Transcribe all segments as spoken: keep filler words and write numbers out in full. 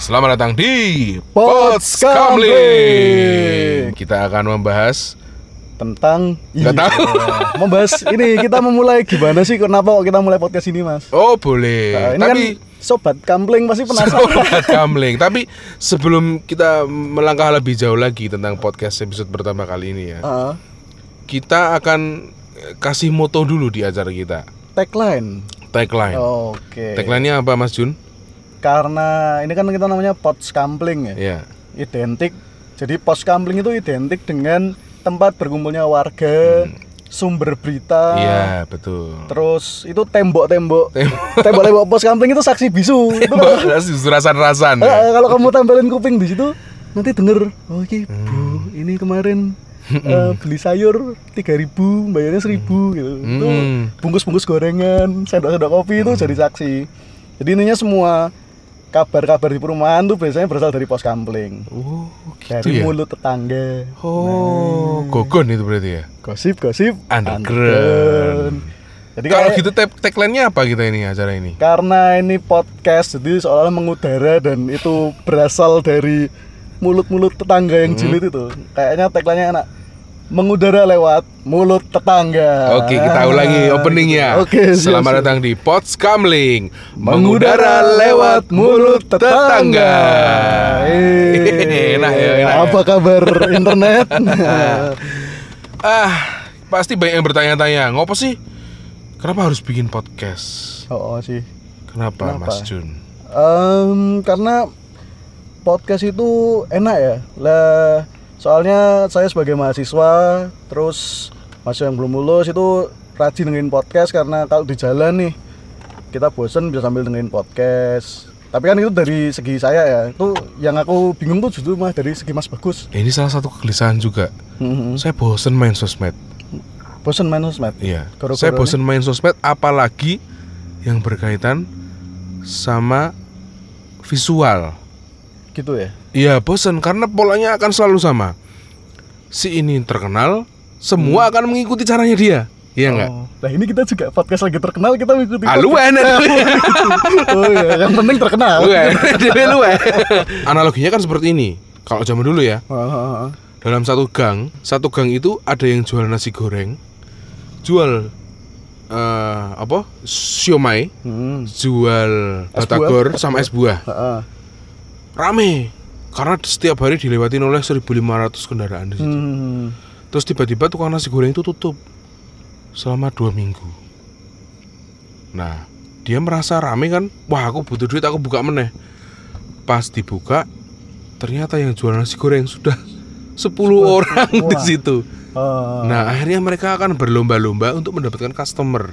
Selamat datang di Podskamling. Kita akan membahas tentang Nggak iya, tahu. membahas ini kita memulai gimana sih, kenapa kok kita mulai podcast ini, Mas? Oh boleh. Nah, ini Tapi kan sobat kamling pasti penasaran. Sobat Kamling. Tapi sebelum kita melangkah lebih jauh lagi tentang podcast episode pertama kali ini ya, Uh, kita akan kasih moto dulu di acara kita. tagline. Tagline. Oke. Tagline-nya apa, Mas Jun? Karena ini kan kita namanya Podskamling ya. Iya. Identik. Jadi Podskamling itu identik dengan tempat berkumpulnya warga, Hmm. sumber berita. Iya, betul. Terus itu tembok-tembok. Tembok-tembok Podskamling itu saksi bisu. Itu kalau, Rasan-rasan. eh, Ya? kalau kamu tempelin kuping di situ nanti denger, oh ini Bu, ini kemarin eh, beli sayur tiga ribu, bayarnya seribu gitu. Itu Hmm. bungkus-bungkus gorengan, sendok-sendok kopi itu jadi saksi. Jadi intinya semua kabar-kabar di perumahan tuh biasanya berasal dari Podskamling. Oh, gitu Dari ya. mulut tetangga. Oh, Nah, gogon itu berarti ya. gosip-gosip Underground. Jadi Kalau kayak- gitu tag- tagline-nya apa kita ini acara ini? karena ini podcast, jadi seolah-olah mengudara dan itu berasal dari mulut-mulut tetangga yang Hmm. jilid itu. Kayaknya tagline-nya enak. Mengudara lewat mulut tetangga. Oke, kita ulangi openingnya. Oke, siap, Selamat siap. datang di Podskamling. Mengudara lewat mulut tetangga. Eh, Enak ya, enak ya. Apa kabar internet? Ah, pasti banyak yang bertanya-tanya, ngopo sih? Kenapa harus bikin podcast? Oh, oh sih. Kenapa, Kenapa? Mas Jun? Em, karena podcast itu enak ya. Lah, soalnya saya sebagai mahasiswa, terus mahasiswa yang belum lulus itu rajin dengerin podcast karena kalau di jalan nih kita bosen bisa sambil dengerin podcast. Tapi kan itu dari segi saya ya. Itu yang aku bingung tuh justru mah dari segi Mas Bagus. Ya, ini salah satu kegelisahan juga. Mhm. Saya bosen main sosmed. Bosen main sosmed. Iya. Goro-goro Saya nih. bosen main sosmed, apalagi yang berkaitan sama visual. Gitu ya. Iya, bosen karena polanya akan selalu sama. Si ini terkenal, semua Hmm. akan mengikuti caranya dia. Iya enggak? Oh. Nah, ini kita juga podcast lagi terkenal, kita mengikuti. Ah, luwen, Oh iya, yang penting terkenal. luwen, dia luwen. Analoginya kan seperti ini. Kalau zaman dulu ya, Heeh. dalam satu gang, satu gang itu ada yang jual nasi goreng, jual eh, apa? Siomay, Hmm. jual Es batagor sama es buah. Heeh. Rame. Karena setiap hari dilewatin oleh seribu lima ratus kendaraan di situ. Hmm. Terus tiba-tiba tukang nasi goreng itu tutup selama dua minggu. Nah, dia merasa rame kan, wah aku butuh duit, aku buka meneh. Pas dibuka, ternyata yang jual nasi goreng sudah sepuluh Sepuluh. orang di Wah. situ. Oh. Nah, akhirnya mereka akan berlomba-lomba untuk mendapatkan customer.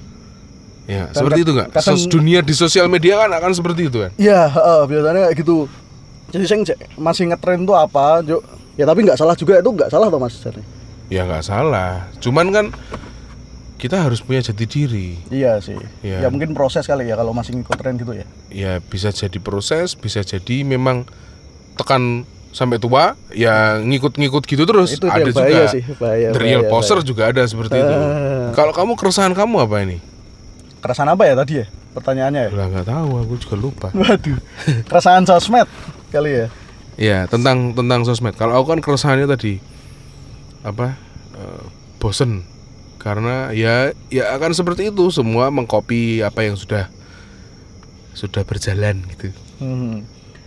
Ya, Dan seperti kad- itu nggak? kadang- Sos dunia di sosial media kan akan seperti itu kan? Iya, heeh, biasanya kayak gitu. Jadi saya ngecek, masih ngetren tuh apa, Juk? Ya tapi nggak salah juga, itu nggak salah toh Mas. Jadi. Ya nggak salah. Cuman kan kita harus punya jati diri. Iya sih. Iya. Ya mungkin proses kali ya kalau masih ngikut tren gitu ya. Ya bisa jadi proses, bisa jadi memang tekan sampai tua, ya ngikut-ngikut gitu terus. Itu Ada yang bahaya juga. sih, bahaya. The real bahaya, poser bahaya. juga ada seperti itu. Eh. Kalau kamu keresahan kamu apa ini? Keresahan apa ya tadi ya? Pertanyaannya ya. Lah nggak tahu, aku juga lupa. Waduh. Keresahan sosmed kali ya. Ya tentang tentang sosmed. Kalau aku kan keresahannya tadi apa? eh, bosen karena ya ya akan seperti itu, semua mengcopy apa yang sudah sudah berjalan gitu. Hmm.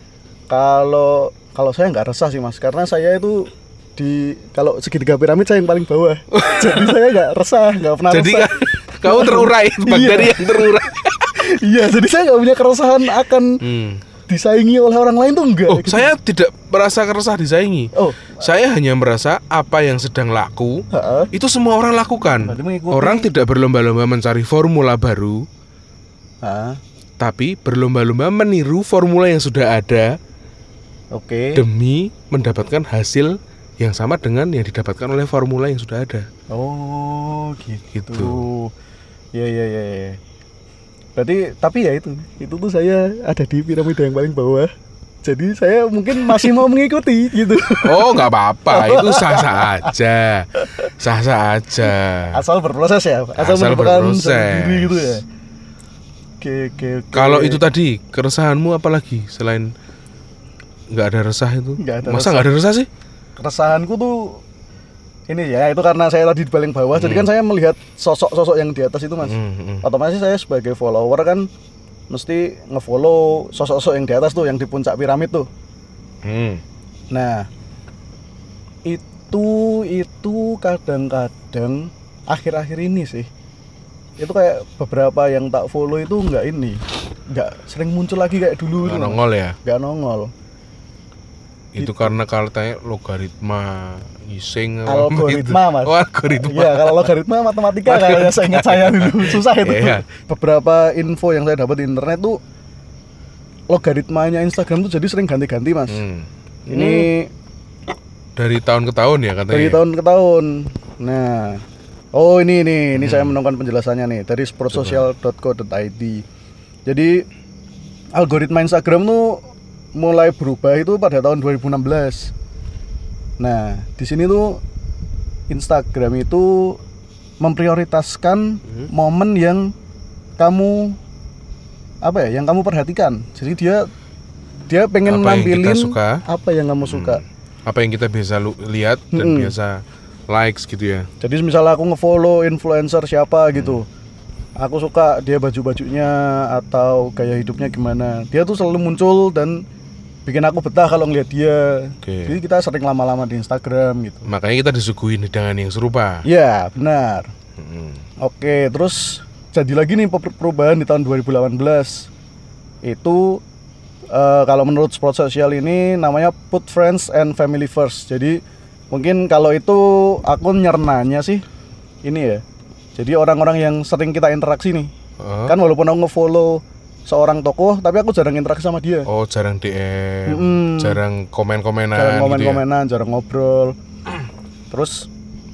Kalau kalau saya nggak resah sih Mas, karena saya itu di kalau segitiga piramid saya yang paling bawah. Jadi saya nggak resah, nggak pernah Jadi resah. kan kamu terurai, bakteri yang terurai. Iya, jadi saya nggak punya keresahan akan Hmm. disaingi oleh orang lain tuh enggak. Oh, gitu. saya tidak merasa keresah disaingi. Oh, Saya hanya merasa apa yang sedang laku heeh. itu semua orang lakukan. Berarti mengikuti- Orang tidak berlomba-lomba mencari formula baru, Ah, tapi berlomba-lomba meniru formula yang sudah ada oke. demi mendapatkan hasil yang sama dengan yang didapatkan oleh formula yang sudah ada. Oh, gitu. Gitu. Iya, iya, iya, iya. Berarti tapi ya itu, itu tuh saya ada di piramida yang paling bawah. Jadi saya mungkin masih mau mengikuti gitu. Oh, nggak apa-apa, itu sah-sah aja, sah-sah aja. Asal berproses ya, asal, Asal menemukan berproses. sendiri gitu ya. Oke, oke, oke. Kalau itu tadi keresahanmu apa lagi selain nggak ada resah itu? Nggak ada Masa resah. nggak ada resah sih? Keresahanku tuh ini ya, itu karena saya tadi di paling bawah, jadi kan saya melihat sosok-sosok yang di atas itu mas. Hmm, hmm. Otomatis saya sebagai follower kan mesti ngefollow sosok-sosok yang di atas tuh, yang di puncak piramid tuh. Hmm. Nah itu itu kadang-kadang akhir-akhir ini sih, itu kayak beberapa yang tak follow itu nggak ini, nggak sering muncul lagi kayak dulu. Nggak itu, nongol ya? nggak nongol. Itu Gitu. karena katanya logaritma ngising apa Algoritma gitu. mas. Oh, algoritma. Iya, kalau logaritma matematika kayaknya saya ingat saya dulu susah itu. Iya. Beberapa info yang saya dapat di internet tuh logaritmanya Instagram tuh jadi sering ganti-ganti mas. Hmm. Ini Dari tahun ke tahun ya katanya. dari tahun ke tahun. Nah, oh ini ini ini saya menemukan penjelasannya nih dari sportsocial dot co dot i d. Jadi algoritma Instagram tuh mulai berubah itu pada tahun dua ribu enam belas. Nah, di sini tuh Instagram itu memprioritaskan Hmm. momen yang kamu apa ya, yang kamu perhatikan. Jadi dia dia pengen Apa yang kita nampilin suka. apa yang kamu suka. Apa yang kita biasa lu- lihat dan Mm-mm. biasa likes gitu ya. Jadi misalnya aku ngefollow influencer siapa gitu, aku suka dia baju-bajunya atau gaya hidupnya gimana, dia tuh selalu muncul dan bikin aku betah kalau ngeliat dia. Oke. Jadi kita sering lama-lama di Instagram gitu. Makanya kita disuguhin dengan yang serupa. Iya benar. Mm-mm. Oke, terus jadi lagi nih per- perubahan di tahun dua ribu delapan belas. Itu eh, kalau menurut Sport Social ini namanya put friends and family first. Jadi mungkin kalau itu akun nyernanya sih ini ya. Jadi orang-orang yang sering kita interaksi nih. Oh. Kan walaupun aku nge-follow seorang tokoh, tapi aku jarang interaksi sama dia. Oh, jarang D M, Mm-mm. jarang komen-komenan Jarang gitu ya. komen-komenan, jarang ngobrol. Terus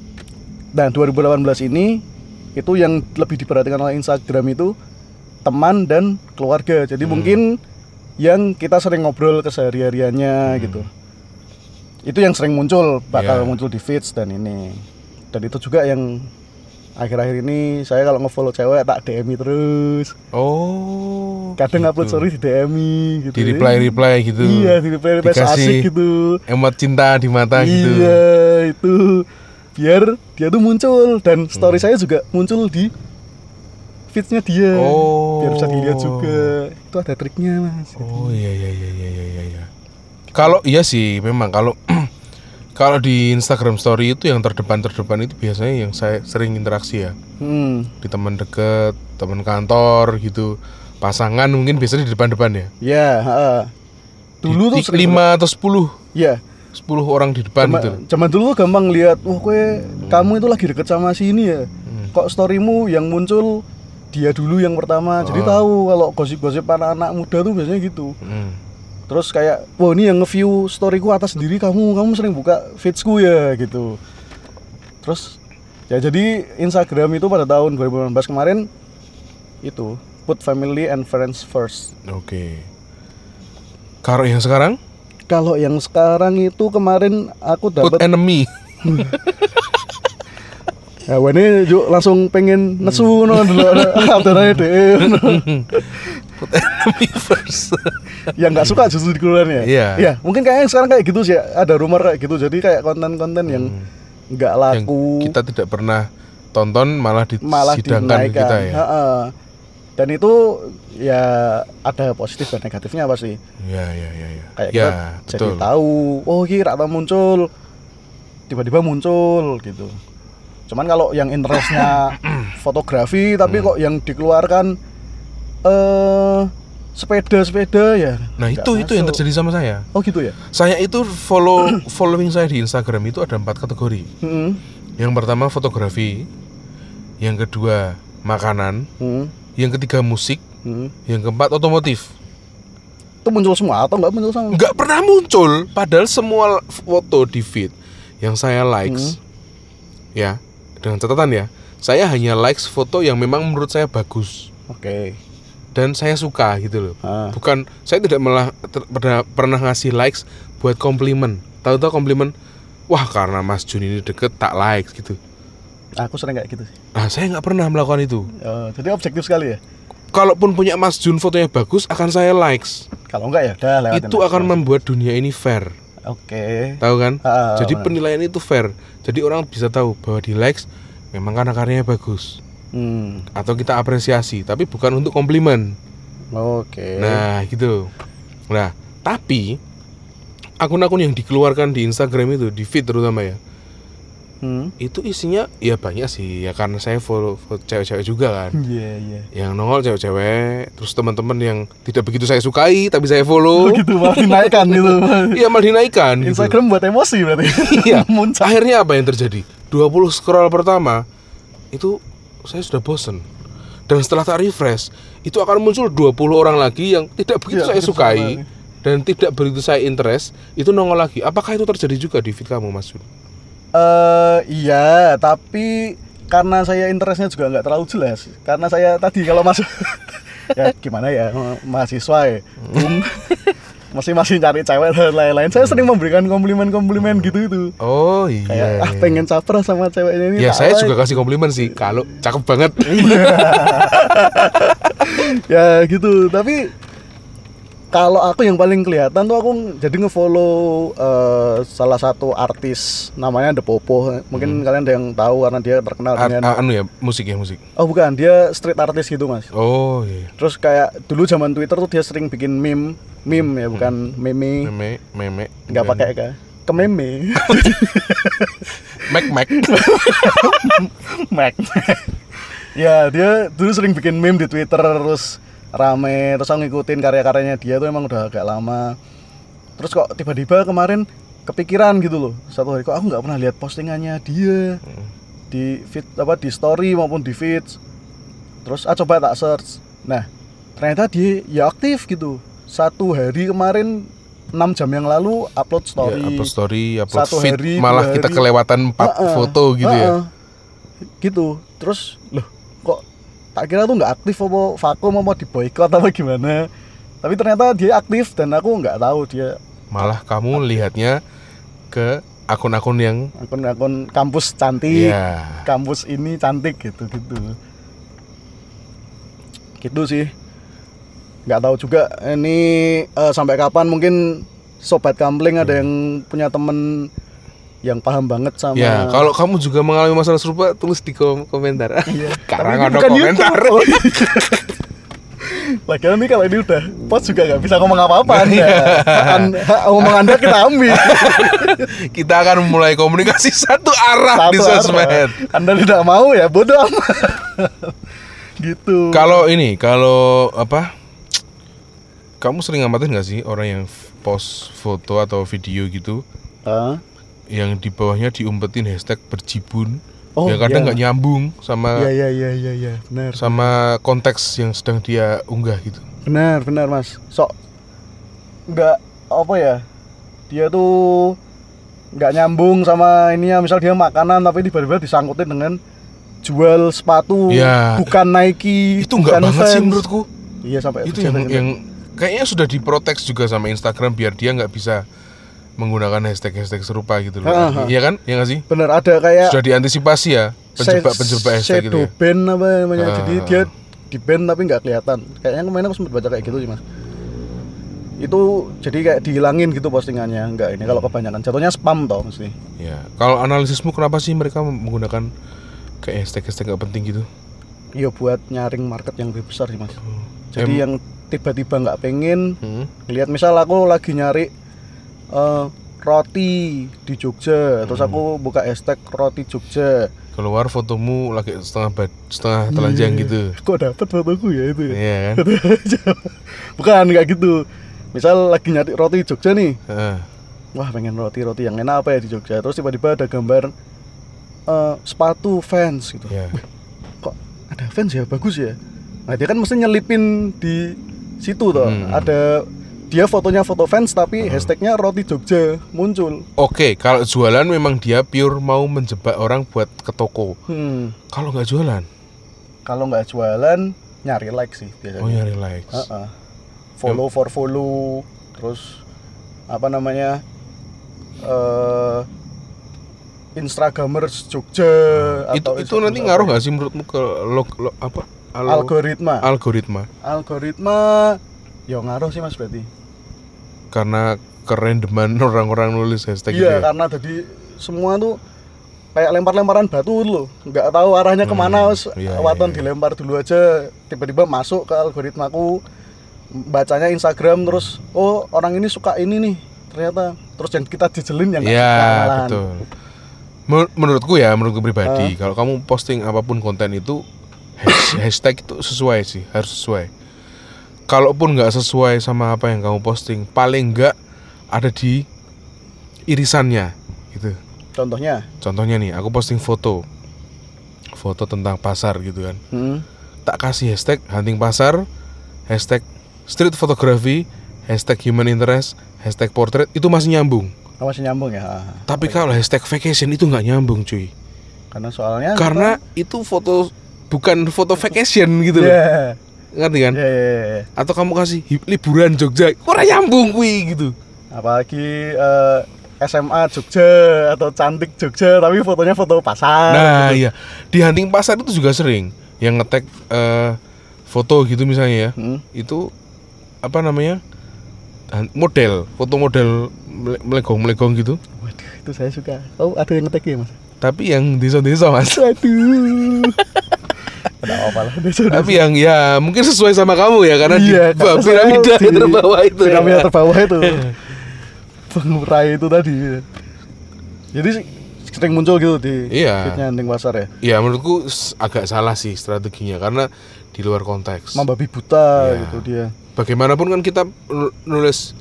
nah dua ribu delapan belas ini itu yang lebih diperhatikan oleh Instagram itu teman dan keluarga. Jadi Hmm. mungkin yang kita sering ngobrol kesehari-hariannya Hmm. gitu. Itu yang sering muncul, bakal Yeah. muncul di feeds dan ini. Dan itu juga yang akhir-akhir ini saya kalau nge-follow cewek tak D M-i terus. Oh. Kadang gitu. upload story di D M-i gitu. Di reply-reply gitu. Iya, di reply-reply Dikasih asik gitu. Emot cinta di mata gitu. Iya, itu biar dia tuh muncul dan story Hmm. saya juga muncul di feeds-nya dia. Oh. Biar bisa dilihat juga. Itu ada triknya, Mas. Oh iya iya iya iya iya iya, iya. Kalau iya sih memang kalau kalau di Instagram Story itu yang terdepan-terdepan itu biasanya yang saya sering interaksi ya. Hmm. Di teman deket, teman kantor gitu. Pasangan mungkin biasanya di depan-depan ya. Ya, heeh. Dulu tuh Di- sering lima atau sepuluh ya. sepuluh orang di depan Zaman, gitu. zaman dulu tuh gampang lihat, wah kue kamu itu lagi deket sama si ini ya. Hmm. Kok storymu yang muncul dia dulu yang pertama. Jadi Oh. tahu kalau gosip-gosip anak-anak muda tuh biasanya gitu. Hmm. Terus kayak, wah ini yang nge-view storyku atas sendiri kamu, kamu sering buka feedsku ya gitu. Terus ya jadi Instagram itu pada tahun dua ribu delapan belas kemarin itu put family and friends first. Oke. Kalau yang sekarang Kalau yang sekarang itu kemarin aku put dapat enemy. ya ini yuk langsung pengen nesu no dulu ada D M. Put enemy first. Yang nggak suka justru dikeluarin ya. Iya. Ya, mungkin kayaknya sekarang kayak gitu sih, ada rumor kayak gitu. Jadi kayak konten-konten yang Hmm. nggak Yang laku kita tidak pernah tonton malah malah disidangkan ke dinaikkan. kita ya. Ha-ha. Dan itu ya ada positif dan negatifnya pasti. Ya ya ya ya. Kayak Ya, kita jadi betul. tahu, oh ini rata muncul, tiba-tiba muncul gitu. Cuman kalau yang interestnya fotografi, tapi Hmm. kok yang dikeluarkan eh sepeda-sepeda ya. Nah, nggak itu itu yang masuk. terjadi sama saya. Oh gitu ya. Saya itu follow following saya di Instagram itu ada empat kategori. Hmm. Yang pertama fotografi, yang kedua makanan, Hmm. yang ketiga musik, Hmm. yang keempat otomotif. Itu muncul semua atau nggak muncul sama? Nggak pernah muncul, padahal semua foto di feed yang saya likes, ya dengan catatan ya, saya hanya likes foto yang memang menurut saya bagus Oke. dan saya suka gitu loh. Ah. Bukan, saya tidak malah ter- pernah, pernah ngasih likes buat komplimen. Tahu-tahu komplimen, wah karena Mas Jun ini deket tak likes gitu. Aku sering kayak gitu sih. Nah saya nggak pernah melakukan itu. Oh, jadi objektif sekali ya. Kalaupun punya Mas Jun fotonya bagus, akan saya likes Kalau enggak ya udah lewatin. Itu akan membuat dunia ini fair. Oke. Tahu kan? Ah, Jadi benar. penilaian itu fair. Jadi orang bisa tahu bahwa di likes memang karena karyanya bagus Hmm. atau kita apresiasi, tapi bukan untuk komplimen. Oke. Nah, gitu. Nah, tapi akun-akun yang dikeluarkan di Instagram itu, di feed terutama ya, Hmm. itu isinya ya banyak sih ya, karena saya follow, follow cewek-cewek juga kan. Iya, iya. Yang nongol cewek-cewek, terus teman-teman yang tidak begitu saya sukai tapi saya follow. Gitu malah dinaikkan gitu. Iya, malah dinaikkan gitu. Instagram buat emosi berarti. Iya. Muncul. Akhirnya apa yang terjadi? dua puluh scroll pertama itu saya sudah bosen. Dan setelah tak refresh, itu akan muncul dua puluh orang lagi yang tidak begitu Iya, saya begitu sukai sama. dan tidak begitu saya interest, itu nongol lagi. Apakah itu terjadi juga di feed kamu, Mas Jun? Eh iya, tapi karena saya interestnya juga nggak terlalu jelas. Karena saya tadi kalau masuk ya gimana ya, mahasiswa ya, Bung. masih masih cari cewek dan lain-lain. Saya sering memberikan komplimen-komplimen gitu itu. Oh iya. Kayak ah pengen caper sama ceweknya ini. Ya tak saya like. juga kasih komplimen sih kalau cakep banget. Ya gitu, tapi kalau aku yang paling kelihatan tuh aku jadi ngefollow uh, salah satu artis namanya The Popo. Mungkin kalian ada yang tahu karena dia terkenal A- dengan a- anu ya, musik ya musik. oh bukan, dia street artist gitu mas. Oh iya. Terus kayak dulu zaman Twitter tuh dia sering bikin meme, meme ya bukan meme, Meme, meme. nggak pakai ke ke meme. Mac Mac. Mac. Ya dia dulu sering bikin meme di Twitter terus rame, terus aku ngikutin karya-karyanya dia tuh emang udah agak lama. Terus kok tiba-tiba kemarin kepikiran gitu loh, satu hari kok aku nggak pernah lihat postingannya dia di feed apa di story maupun di feed. Terus ah coba tak search. Nah ternyata dia ya aktif gitu. Satu hari kemarin enam jam yang lalu upload story. Ya, upload story, upload Satu feed, hari, malah dua kita hari. kelewatan empat Uh-uh, foto gitu ya. uh-uh. Gitu. Terus loh kok tak kira tuh nggak aktif apa vakum apa di boykot apa gimana. Tapi ternyata dia aktif dan aku nggak tahu dia Malah kamu lihatnya ke akun-akun yang akun-akun kampus cantik, ya. kampus ini cantik gitu gitu. Gitu sih. Nggak tahu juga ini eh, sampai kapan mungkin sobat kampling ada yang punya temen yang paham banget sama Ya, kalau kamu juga mengalami masalah serupa, tulis di kom- komentar. Iya. Karena Tapi ini ada bukan komentar. YouTube. Oh, iya. Lagian nih kalau ini udah post juga nggak bisa ngomong apa-apa anda. Hak, hak omong anda kita ambil. Kita akan mulai komunikasi satu arah Satu di arah. sosmed. Anda tidak mau ya bodoh amat. Gitu. Kalau ini, kalau apa? Kamu sering ngamatin nggak sih orang yang post foto atau video gitu, Ah, yang di bawahnya diumpetin hashtag berjibun? Oh, ya kadang iya. nggak nyambung sama iya iya iya iya iya benar. sama konteks yang sedang dia unggah gitu. Benar benar mas. Sok nggak apa ya? Dia tuh nggak nyambung sama ininya. Misal dia makanan tapi tiba-tiba disangkutin dengan jual sepatu, Ya. bukan Nike. Itu nggak bukan banget sih Vans. menurutku. Iya sampai Itu yang yang kayaknya sudah diprotek juga sama Instagram biar dia nggak bisa menggunakan hashtag-hashtag serupa gitu loh. Ha, ha. Iya kan? Iya nggak sih? bener ada kayak Sudah diantisipasi ya penjebak-penjebak hashtag gitu shadow ya. ban apa namanya. Ah. Jadi dia di ban tapi nggak kelihatan. Kayaknya kemarin aku sempat baca kayak gitu sih mas. Itu jadi kayak dihilangin gitu postingannya. Enggak ini kalau kebanyakan jatuhnya spam toh mesti. Ya, kalau analisismu kenapa sih mereka menggunakan kayak hashtag-hashtag nggak penting gitu? Ya buat nyaring market yang lebih besar sih mas. Jadi Em- yang tiba-tiba nggak pengen Hmm. ngelihat misal aku lagi nyari eh, roti di Jogja, terus Hmm. aku buka hashtag roti Jogja. Keluar fotomu lagi setengah bad, setengah telanjang Iya. gitu. Kok dapet fotoku ya itu ya? Iya kan? Bukan nggak gitu. Misal lagi nyari roti Jogja nih, Heeh. wah pengen roti-roti yang enak apa ya di Jogja. Terus tiba-tiba ada gambar eh, sepatu Vans gitu. Ya. Kok ada Vans ya, bagus ya. Nah dia kan mesti nyelipin di situ toh. Hmm. Ada dia fotonya foto Vans tapi hashtagnya roti Jogja muncul. Oke, kalau jualan memang dia pure mau menjebak orang buat ke toko. Hmm. Kalau nggak jualan, Kalau nggak jualan nyari like sih biasanya. oh nyari likes. Heeh. Follow for follow, terus apa namanya eh Instagramers Jogja itu atau itu nanti ngaruh nggak sih menurutmu ke log, log- apa? Al- algoritma algoritma? algoritma ya ngaruh sih mas berarti karena kerendeman orang-orang nulis hashtag gitu Iya, ya? karena jadi semua tuh kayak lempar-lemparan batu dulu, nggak tahu arahnya kemana, Hmm, iya, waton iya, iya. dilempar dulu aja, tiba-tiba masuk ke algoritmaku, bacanya Instagram terus, oh orang ini suka ini nih, ternyata terus yang kita jejelin yang nggak Iya, suka malahan. betul. Men- Menurutku ya, menurutku pribadi, Ah. kalau kamu posting apapun konten itu has- hashtag itu sesuai sih, harus sesuai. Kalaupun nggak sesuai sama apa yang kamu posting, paling nggak ada di irisannya, gitu. Contohnya, Contohnya nih, aku posting foto, foto tentang pasar gitu kan. hmm, Tak kasih hashtag hunting pasar, hashtag street photography, hashtag human interest, hashtag portrait, itu masih nyambung. oh, masih nyambung ya. Ah, Tapi kalau hashtag vacation itu nggak nyambung cuy. karena soalnya Karena itu foto bukan foto vacation gitu loh. ya, Ngerti kan? ya, ya, ya. Atau kamu kasih hi- liburan Jogja, ora nyambung kuwi gitu. Apalagi eh, S M A Jogja atau cantik Jogja tapi fotonya foto pasar. Nah, iya. Di hunting pasar itu juga sering yang nge-tag eh, foto gitu misalnya ya. Hmm. Itu apa namanya? Han- model, foto model mele- melegong-melegong gitu. Waduh, itu saya suka. Oh, ada yang ngetek ya, Mas? Tapi yang desa-desa Mas. Aduh. Ada apa lah desa. Tapi yang ya mungkin sesuai sama kamu ya karena Iya, di karena piramida saya di- terbawah itu. piramida ya. terbawah itu. Pengurai itu tadi. Jadi sering muncul gitu di Iya. feednya hunting pasar ya. Ya menurutku s- agak salah sih strateginya karena di luar konteks. Membabi buta Iya. gitu dia. Bagaimanapun kan kita nu- nulis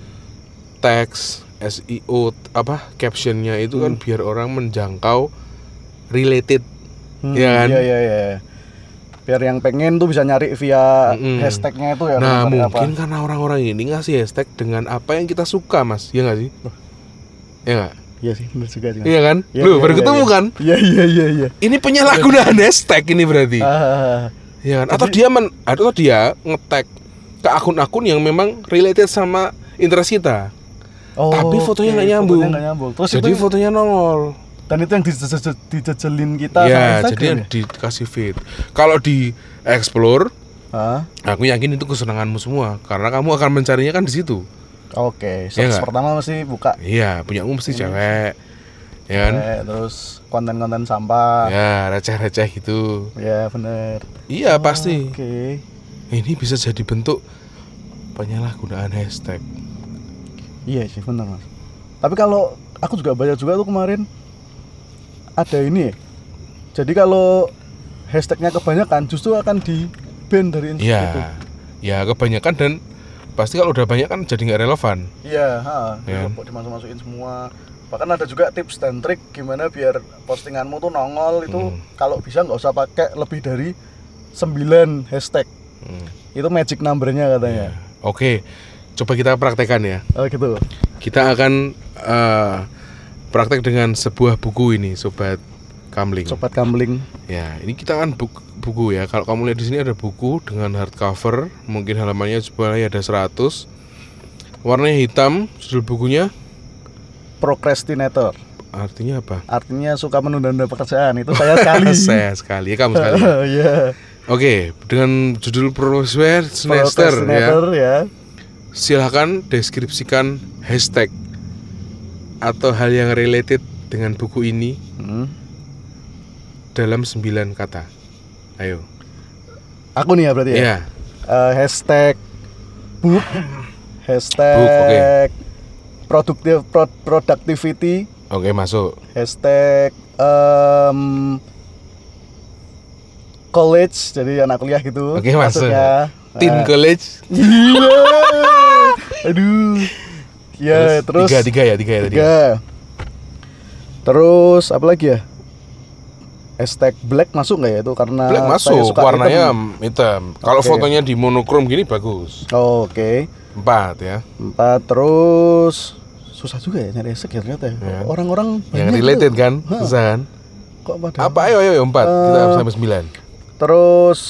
teks S E O apa captionnya itu kan Hmm. biar orang menjangkau related. Hmm, Iya kan? Iya, iya, iya. Biar yang pengen tuh bisa nyari via Mm-mm. hashtagnya itu ya. Nah nyari mungkin apa. karena orang-orang ini ngasih hashtag dengan apa yang kita suka mas, ya nggak sih? Ya nggak? Iya sih, benar juga sih. Mas. Iya kan? Iya, Loh iya, baru iya, ketemu iya. kan? Iya, iya, iya, iya. Ini penyalahgunaan hashtag ini berarti. Ah, Ya kan? Atau dia men, atau dia nge-tag ke akun-akun yang memang related sama interest kita. oh, Tapi fotonya oke, nggak nyambung. fotonya nggak nyambung. Terus Jadi itu, fotonya nongol. dan itu yang dijejel- dijejelin kita sama Ya, Instagram jadi yang ya? dikasih feed. Kalau di explore, Ah, aku yakin itu kesenanganmu semua karena kamu akan mencarinya kan di situ. oke. Iya Search nggak? pertama mesti buka. Iya, punyamu mesti Ini. cewek. Ya kan? Eh, terus konten-konten sampah. Ya, receh-receh gitu. Ya, bener. Iya, pasti. Oke. Ini bisa jadi bentuk penyalahgunaan hashtag. Iya sih, bener mas. Tapi kalau aku juga baca juga tuh kemarin ada ini. Jadi kalau hashtagnya kebanyakan justru akan di ban dari Instagram Iya. itu. Ya, kebanyakan dan pasti kalau udah banyak kan jadi nggak relevan. Iya, ha, Ya. dimasuk-masukin semua. Bahkan ada juga tips dan trik gimana biar postinganmu tuh nongol itu Hmm. kalau bisa nggak usah pakai lebih dari sembilan hashtag. Hmm. Itu magic numbernya katanya. Ya. Oke, coba kita praktekkan ya. Oh gitu. Kita akan eh, praktek dengan sebuah buku ini, sobat Kamling. Sobat Kamling. Ya, ini kita kan buku, buku ya. Kalau kamu lihat di sini ada buku dengan hardcover, mungkin halamannya sebenarnya ada seratus. Warnanya hitam, judul bukunya Procrastinator. artinya apa? Artinya suka menunda-nunda pekerjaan. Itu saya sekali. Saya sekali, ya kamu sekali. Iya. Oke, dengan judul Procrastinator ya. Procrastinator ya. Silakan deskripsikan hashtag atau hal yang related dengan buku ini Hmm. dalam sembilan kata. Ayo. Aku nih ya berarti ya. Iya. Eh, hashtag book, hashtag Book, oke. productive pro- productivity, Oke, masuk. hashtag em, college, jadi anak kuliah gitu. Oke, masuk. maksudnya. Teen Nah, college. Iya. Aduh. Ya, terus, tiga, tiga ya, tiga ya tadi. tiga. Terus apa lagi ya? Hashtag black masuk nggak ya itu karena Black saya masuk, suka warnanya hitam. hitam. Kalau Oke. fotonya di monokrom gini bagus. Oh, Oke. Empat ya. Empat terus susah juga ya nyari hashtag ya ternyata ya. Ya. Orang-orang Yang banyak related tuh. kan, Hah. susah kan? Kok pada Apa? Ayo, ayo, ayo empat. Kita Eh, sampai sembilan. Terus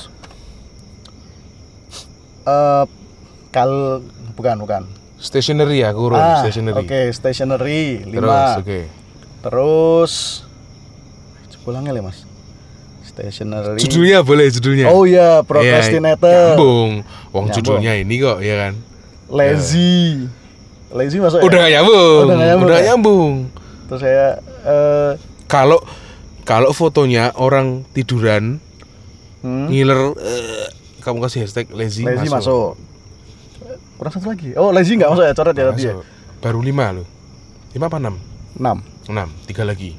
eh kal bukan bukan. Stationery ya, kurun. Ah, Stationery. Oke, stationery Terus, lima. oke. Terus pulangnya ya Mas. Stationery. Judulnya boleh judulnya. Oh iya, Iya, procrastinator. nyambung. Wong Nyambung. judulnya ini kok, ya kan? Lazy. lazy masuk Udah ya? gak nyambung. Udah nggak nyambung Udah ya? nggak nyambung. Terus saya eh Kalau kalau fotonya orang tiduran hmm, ngiler, eh, kamu kasih hashtag lazy, lazy masuk. masuk. Kurang satu lagi. Oh, lazy enggak masuk ya? Coret ya tadi ya. Masuk. Baru lima loh. Lima apa enam? enam. Enam. Tiga lagi.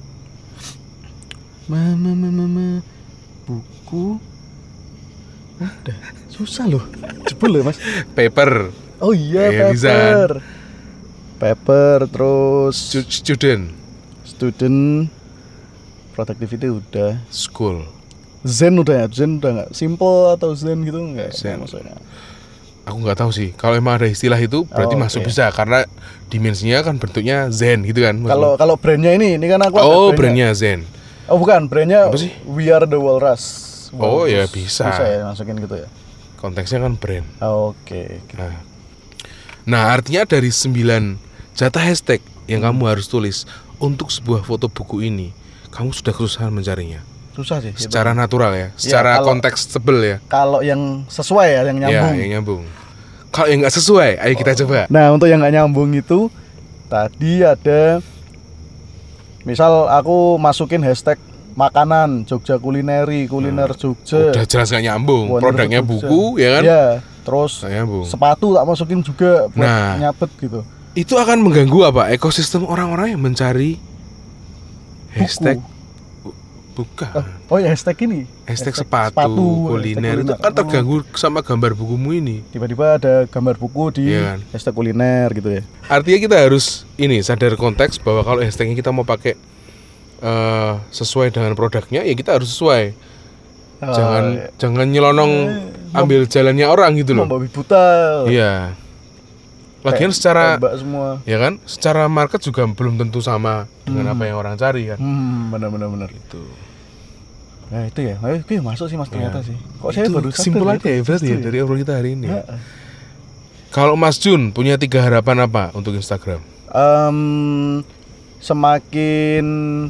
Mama mama mama buku. Udah susah loh. Jebol loh, Mas. Paper. Oh iya, Iya, bisa. paper. Paper terus Stu- Student. student productivity udah. School. Zen udah ya? Zen udah nggak? Simple atau Zen gitu nggak? Zen. Maksudnya. Aku nggak tahu sih. Kalau emang ada istilah itu berarti Oh, masuk oke. bisa karena dimensinya kan bentuknya zen gitu kan. Kalau kalau brandnya ini, ini kan aku ada oh brandnya zen. Oh bukan, brandnya Apa sih? We Are The Walrus. Oh, ya, Walrus. bisa. Bisa ya masukin gitu ya. Konteksnya kan brand. Oh, Oke. Nah, nah artinya dari sembilan jatah hashtag yang Hmm. kamu harus tulis untuk sebuah foto buku ini, kamu sudah kesusahan mencarinya. Susah sih. gitu. Secara natural ya, secara kalau- konteksable ya. Kalau yang sesuai ya, yang nyambung. Ya, yang nyambung. Kalau yang nggak sesuai, ayo kita coba. Nah untuk yang nggak nyambung itu tadi ada, misal aku masukin hashtag makanan Jogja kulineri, kuliner Jogja. Udah jelas nggak nyambung. Wonder Produknya Jogja. buku ya kan? Iya. Terus Nggak nyambung. sepatu tak masukin juga buat Nah. nyabet gitu. Itu akan mengganggu apa? Ekosistem orang-orang yang mencari hashtag bukan. Oh ya hashtag ini. Hashtag hashtag sepatu, sepatu, kuliner hashtag itu kan kuliner. terganggu sama gambar bukumu ini. Tiba-tiba ada gambar buku di Iya kan? hashtag kuliner gitu ya. Artinya kita harus ini sadar konteks bahwa kalau hashtagnya kita mau pakai eh, sesuai dengan produknya, ya kita harus sesuai. Jangan Oh, iya. jangan nyelonong ambil jalannya orang gitu loh. Membabi buta. Iya. Lagian Kayak secara tembak semua. ya kan, secara market juga belum tentu sama dengan Hmm. apa yang orang cari kan. Hmm, benar-benar benar. Itu. Nah itu ya, nah, itu ya masuk sih mas ternyata Ya. sih. Kok saya baru sadar kesimpulannya ya? ya berarti ya Itu dari obrolan kita hari ini. Heeh. Kalau Mas Jun punya tiga harapan apa untuk Instagram? Em, semakin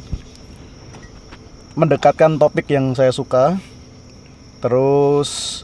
mendekatkan topik yang saya suka, terus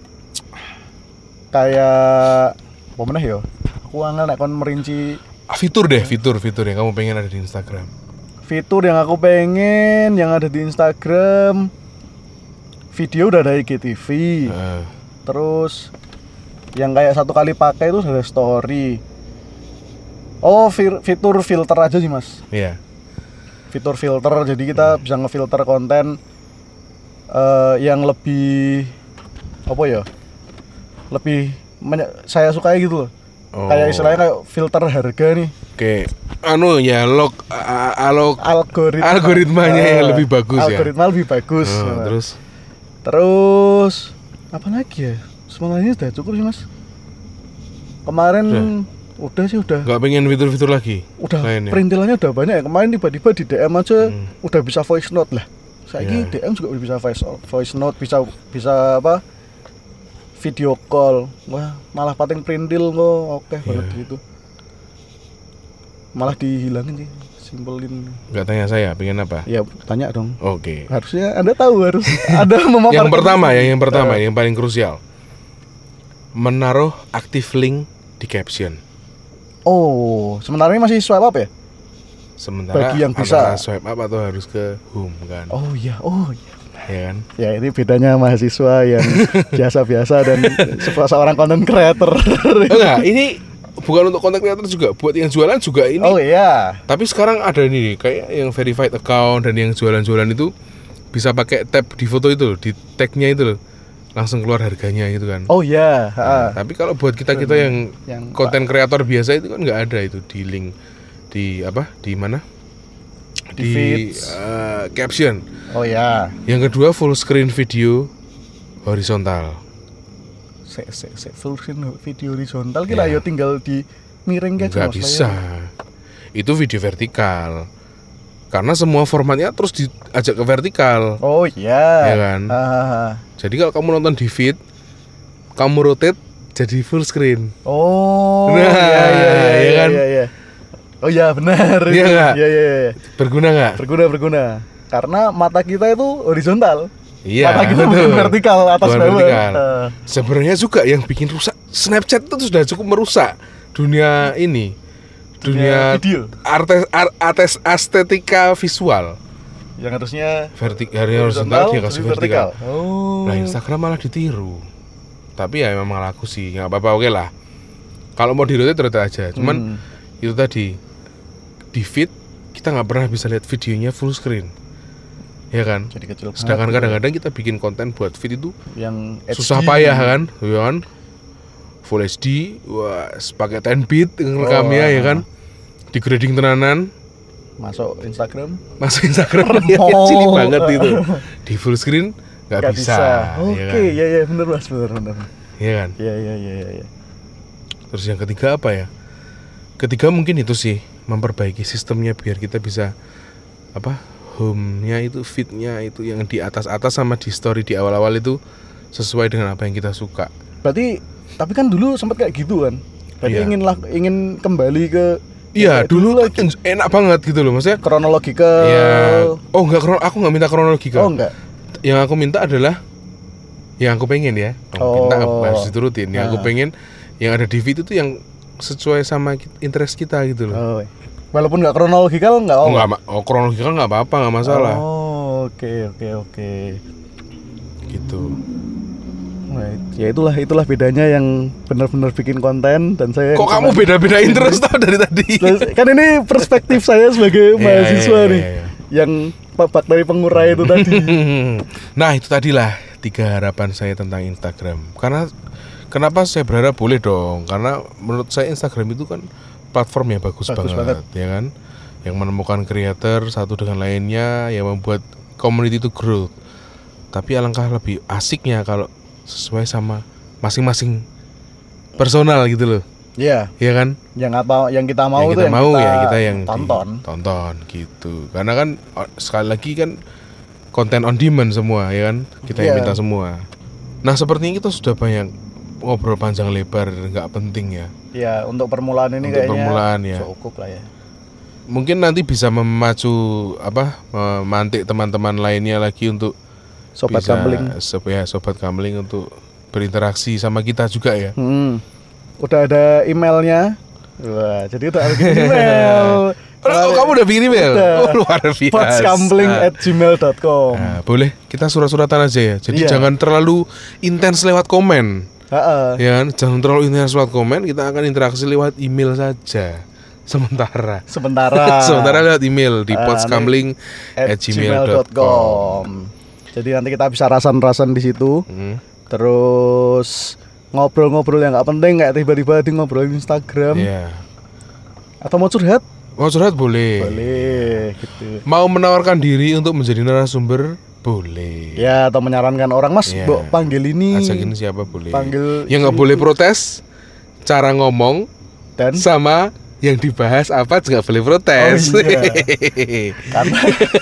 kayak apa meneh ya? Aku angel nek kon merinci Ah, fitur deh, fitur-fitur yang kamu pengen ada di Instagram. fitur yang aku pengen yang ada di Instagram. Video udah ada I G T V. Heeh. Terus yang kayak satu kali pakai itu ada story. Oh, fir- fitur filter aja sih mas. Iya. Fitur filter, jadi kita bisa ngefilter konten eh, yang lebih apa ya? Lebih menye- saya sukai gitu loh. Oh. Kayak istilahnya kayak filter harga nih. Oke, anu ya log a- a- alog Algoritma. Algoritmanya yang Eh, lebih bagus ya? Algoritma lebih bagus. Oh, Nah. terus Terus apa lagi ya? Sebenarnya sudah cukup sih mas. Kemarin udah, sih udah. nggak pengen fitur-fitur lagi? Udah lainnya? perintilannya udah banyak ya. Kemarin tiba-tiba di D M aja Hmm. udah bisa voice note lah. Saya Ya. D M juga udah bisa voice voice note, bisa bisa apa? Video call. Wah, malah pating perintil kok. Oke banget Ya. gitu. Malah dihilangin sih, simpelin. Nggak tanya saya, pengen apa? Ya tanya dong. Oke. Harusnya Anda tahu harus ada memaparkan. Yang pertama ya, yang pertama, Eh, yang paling krusial, menaruh aktif link di caption. Oh, sebenarnya masih swipe up ya? Sementara Bagi yang antara bisa. swipe up atau harus ke home kan? Oh iya, oh iya. Ya kan? Ya ini bedanya mahasiswa yang biasa-biasa dan sebuah seorang content creator. Enggak, ini bukan untuk content creator juga, buat yang jualan juga ini. Oh iya. Tapi sekarang ada ini nih, kayak yang verified account dan yang jualan-jualan itu bisa pakai tab di foto itu loh, di tagnya itu loh, langsung keluar harganya gitu kan. Oh iya. Nah, ha. tapi kalau buat kita kita yang Yang konten kreator biasa itu kan nggak ada itu di link di apa di mana Di di, feeds. eh, caption. Oh iya. Yang kedua full screen video horizontal. Se se se full screen video horizontal kira Ya. yo tinggal di miring aja Nggak Mas, bisa. Itu video vertikal. Karena semua formatnya terus diajak ke vertikal. Oh iya. Ya kan? Ha, ha, ha. Jadi kalau kamu nonton di feed, kamu rotate jadi full screen. Oh. Nah, iya, iya, iya, ya iya, kan? iya, iya. Oh iya benar. Iya nggak? Iya iya iya. Berguna nggak? Berguna berguna. Karena mata kita itu horizontal. Iya. Mata kita betul. bukan vertikal atas Bukan bawah. vertikal. Eh. Sebenarnya juga yang bikin rusak Snapchat itu sudah cukup merusak dunia ini. dunia video artes ar- artes estetika visual. yang harusnya Vertik hari horizontal dia kasih jadi vertikal. Oh. Nah, Instagram malah ditiru. Tapi ya memang laku sih, nggak apa-apa, oke lah. Kalau mau di rotate rotate aja. Cuman Hmm. itu tadi di feed kita nggak pernah bisa lihat videonya full screen, ya kan? Jadi kecil. Sedangkan banget. kadang-kadang kita bikin konten buat feed itu yang susah H D. payah kan, ya kan? Full H D, wah, pakai ten bit ngerekamnya Oh. ya kan? Di grading tenanan, masuk Instagram masuk Instagram ya, Oh. cilik banget itu. Di full screen nggak nggak bisa, Oke, ya kan? ya ya benar Mas, benar benar. Ya kan? Ya ya ya ya. ya. Terus yang ketiga apa ya? Ketiga mungkin itu sih, memperbaiki sistemnya biar kita bisa apa? Home-nya itu, feed-nya itu yang di atas-atas sama di story di awal-awal itu sesuai dengan apa yang kita suka. Berarti tapi kan dulu sempat kayak gitu kan. Berarti Iya. ingin lah ingin kembali ke Iya, kayak dulu lagi enak banget gitu loh, maksudnya. kronologi ke Ya, oh enggak, krono- aku nggak minta kronologi kan. Oh enggak. Yang aku minta adalah yang aku pengen ya. Yang Oh. minta harus diturutin. Yang aku Nah. pengen yang ada di feed itu yang sesuai sama ki- interest kita gitu loh. Oh. Walaupun enggak kronologikal enggak Oh, apa. enggak, ma- oh kronologi kan nggak apa-apa, nggak masalah. Oh, oke oke oke. Gitu. Nah, ya itulah itulah bedanya yang benar-benar bikin konten dan saya Kok kamu cuma- beda-bedain terus tau dari tadi? Terus, kan ini perspektif saya sebagai Iya, mahasiswa iya, nih iya, iya. yang bakteri pengurai itu tadi. Nah, itu tadilah tiga harapan saya tentang Instagram. Karena kenapa saya berharap boleh dong? Karena menurut saya Instagram itu kan platform yang bagus, Bagus banget, ya kan? Yang menemukan creator satu dengan lainnya, yang membuat community itu growth. Tapi alangkah lebih asiknya kalau sesuai sama masing-masing personal gitu loh. Iya, Iya kan? yang apa yang kita mau yang itu kita yang mau kita ya kita yang tonton. tonton gitu. Karena kan o- sekali lagi kan konten on demand semua ya kan, kita yang Iya. minta semua. Nah sepertinya kita sudah banyak ngobrol panjang lebar, nggak penting ya. Ya, untuk permulaan ini Untuk kayaknya permulaan ya. cukup lah ya. Mungkin nanti bisa memacu apa memantik teman-teman lainnya lagi untuk Sobat bisa Gambling. sob- ya, sobat gambling untuk berinteraksi sama kita juga ya. Hmm. Udah ada emailnya. Wah, jadi udah ada email. Oh, kamu udah bikin email? Udah. Oh, luar biasa. podsgambling at gmail dot com. Nah, boleh kita surat-suratan aja ya. Jadi Iya. jangan terlalu intens lewat komen. Heeh. Ya kan? Jangan terlalu intens lewat komen, kita akan interaksi lewat email saja. Sementara. Sementara. Sementara lewat email di Ah, podsgambling at at gmail dot com. Jadi nanti kita bisa rasan-rasan di situ. Hmm. Terus ngobrol-ngobrol yang nggak penting kayak tiba-tiba di ngobrolin Instagram Iya. atau mau curhat Mau curhat boleh. boleh gitu Mau menawarkan diri untuk menjadi narasumber boleh. ya, atau menyarankan orang, Mas, Iya. Mbok panggil ini, Ajakin siapa boleh. panggil Yang nggak ini, boleh protes, cara ngomong dan sama yang dibahas apa juga boleh protes. Oh, iya. karena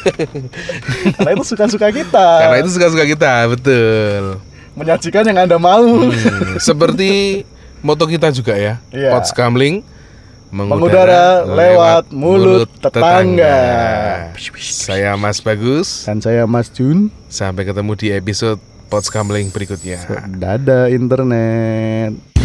karena itu suka-suka kita, Karena itu suka-suka kita, betul. menyajikan yang Anda mau. Hmm, seperti moto kita juga ya. Iya. Podsgambling Mengudara lewat mulut tetangga. Saya Mas Bagus. Dan saya Mas Jun. Sampai ketemu di episode Podsgambling berikutnya. Dadah internet.